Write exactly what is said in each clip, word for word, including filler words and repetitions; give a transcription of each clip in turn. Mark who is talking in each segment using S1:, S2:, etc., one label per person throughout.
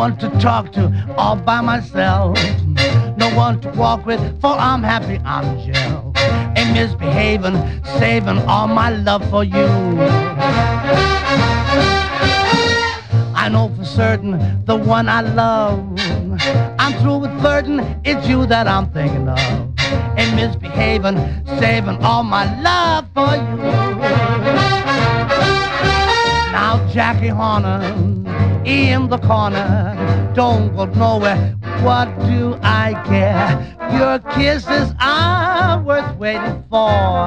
S1: one to talk to all by myself. No one to walk with, for I'm happy, I'm Jill. Ain't misbehaving, saving all my love for you. I know for certain the one I love. I'm through with flirting, it's you that I'm thinking of. Ain't misbehaving, saving all my love for you. Now Jackie Horner, in the corner, don't go nowhere, what do I care? Your kisses are worth waiting for.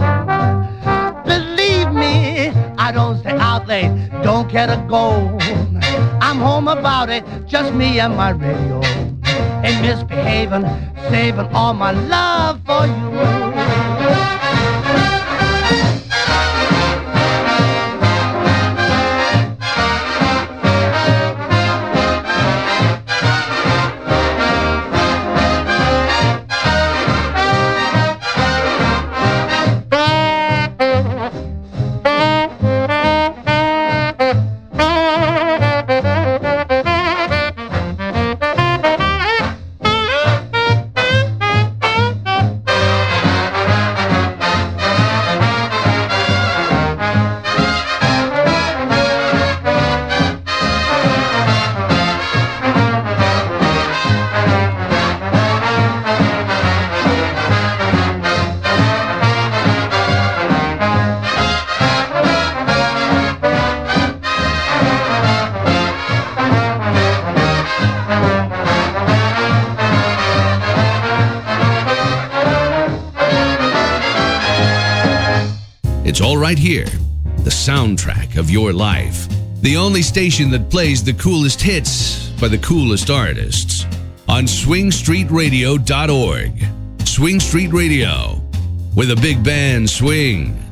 S1: Believe me, I don't stay out late, don't care to go. I'm home about it, just me and my radio. Ain't misbehaving, saving all my love for you.
S2: It's all right here, the soundtrack of your life. The only station that plays the coolest hits by the coolest artists. On swing street radio dot org. Swing Street Radio, where the big band swing.